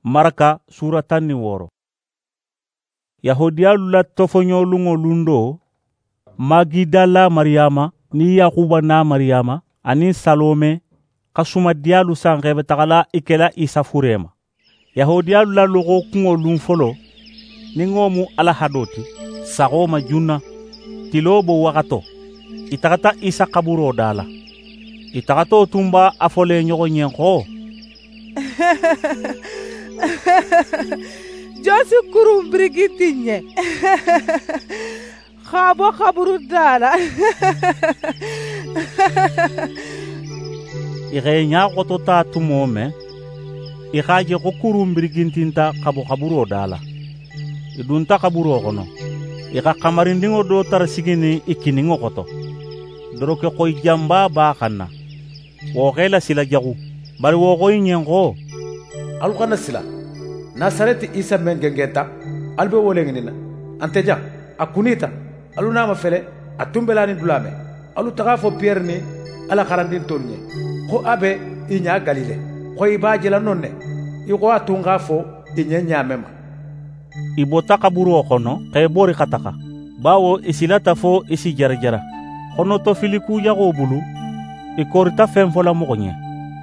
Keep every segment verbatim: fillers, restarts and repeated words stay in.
Maraka sura tan ni woro. Yahudiyalu la tofoɲolunŋo lundo, Magidala Mariyama ni Yakuba na Mariyama ani Salome ka sumadiyalu sanxe be tagala i kela Isa furema. Yahudiyalu la logo kuŋo lun folo ni ŋo mu Ala hado ti, sago ma junna, tilo bo wakato, i tagata Isa kaburo da la. I tagato tun ba a fole ɲogo ɲen xo Josi kurum brigitinye khabo khaburu dala i xe ɲa xotota tumo me i xaje xo kurum brigintinta khabo khaburo dala. I dunta khaburo xono i xa xamarindinŋo do tara sigini i kininŋo xoto. Doroke xoy jamba ba xanna wo xe la sila jaxu bari wo xoyi ɲen xo alu xana sila Nasareti Isa men gengeta albe wolenginina ante jang a kunita alu nama fele a tumbelani dulame alu taga fo Pierre ni ala xarandin ton ɲe xo abe i ɲa Galile xo i b'a jela non ne i xo a tun xa fo i ɲe ɲame ma. I bota xaburo xono xe bori xa taxa bawo i silata fo i si jarajara xono to filiku jaxo bulu i korita fen fola moxo ɲe.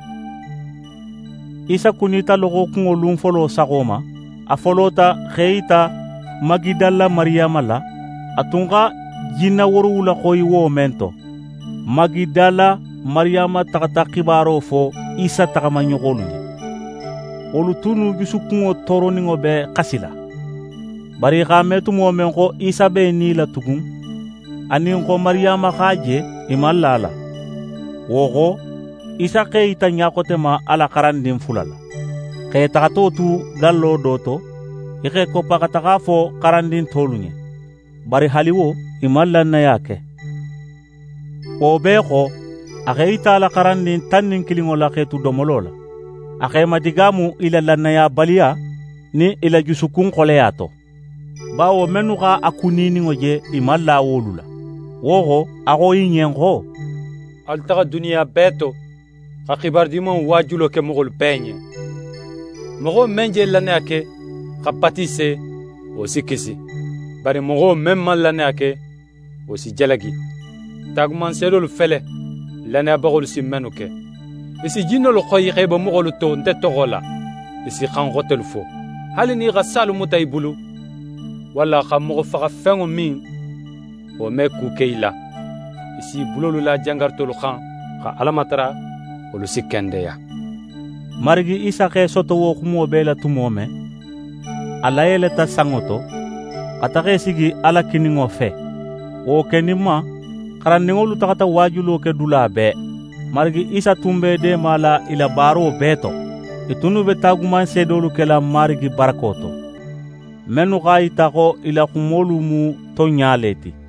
Isa kunita logo kuŋo lun folo sago ma, a folota xeyita Magidala Mariyama la, a tun xa jinna worowula xoyi wo mento. Magidala Mariyama taxata xibaro fo Isa taxama ɲoxolu ɲe. Wolu tunu jusukuŋo toroninŋo be xasila. Bari xa metumo men xo Isa be ni la tugun, anin xo Mariyama xa je i man lala. Wo xo Isa xeyita ɲakotema Ala xarandin fula la. Xe taxato tu gallo do to, i xe koppa xa taxa fo xarandin tolu ɲe. Bari hali wo i man lannaya ke. Wo bee xo, a xeyita Ala xarandin tan nin kilinŋo la xeetu domolo la. A xe madigamu i la lannaya baliya ni i la jusukun xoleya to. Bawo mennu xa a kunininŋo je i man la wolu la. Wo xo, a xo i ɲen xo alu taxa duniya bee to xa xibar diman waajulo ke moxolu bee ɲe. Moxo men je lannaya ke xa batise wo si kisi, bari moxo men man lannaya ke wo si jalagi. Taagumanseedolu fele lannayabaxolu si mennu ke. I si jinnolu xoyi xe be moxolu to nte toxo la, i si xan xotelu fo. Hali ni xa saalu muta i bulu walla xa moxo faxa feŋo min wo me ku ke i la, i si bulolu la jangaritolu xan xa alamatara wolu si kendeya. Marigi Isa xe soto wo xumo bee la tumo me, a layeleta sanŋo to xa taxe sigi Ala kininŋo fe. Wo kenin ma xarandinŋolu taxata waajulo ke dula bee. Marigi Isa tun be deema la i la baaro bee to. I tunu be taaguman seedolu ke la Marigi barako to, mennu xa yita xo i la xumolu mu tonɲa le ti.